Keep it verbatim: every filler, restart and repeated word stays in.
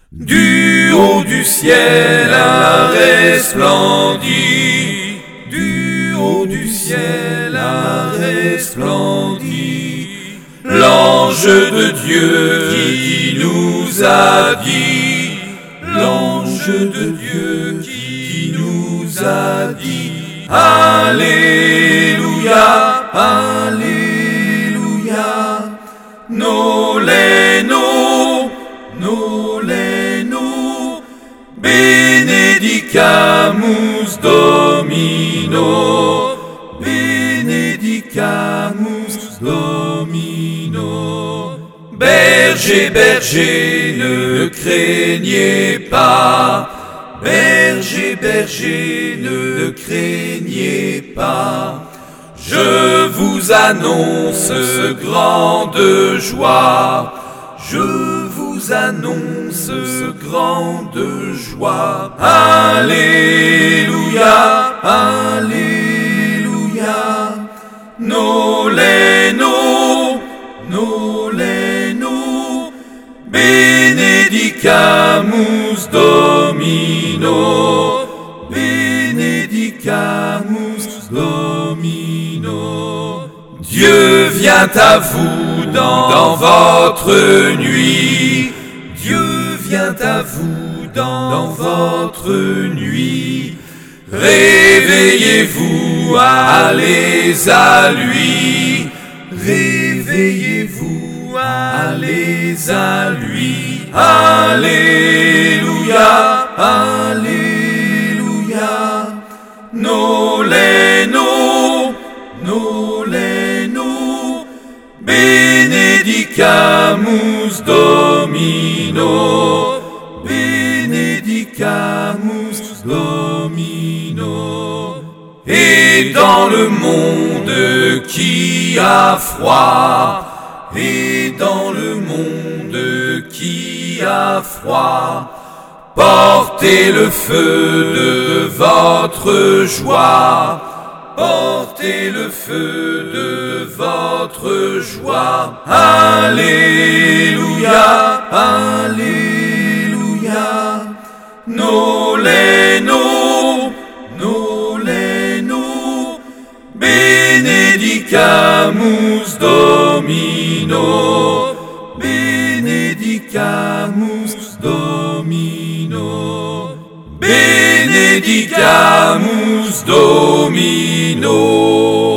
Du haut du ciel a resplendi, du haut du ciel a resplendi, l'ange de Dieu qui nous a dit, l'ange de Dieu qui nous a dit, Alléluia, Alléluia, noleno, noleno, benedicamus Domino, benedicamus Domino. Berger, berger, ne craignez pas, berger, berger, ne craignez pas, je vous annonce grande joie, je vous annonce grande joie. Alléluia, Alléluia, noleno, noleno, benedicamus Domino, benedicamus Domino. Dieu vient à vous dans, dans votre nuit, Dieu vient à vous dans, dans votre nuit. Réveillez-vous, allez à lui, réveillez-vous, allez à lui. Alléluia, Alléluia, noleno, noleno, benedicamus Domino, benedicamus Domino. Et dans le monde qui a froid, et dans le monde qui a froid, portez le feu de votre joie, portez le feu de votre joie. Alléluia, Alléluia, noleno, noleno, benedicamus Domino, benedicamus Domino, benedicamus Domino.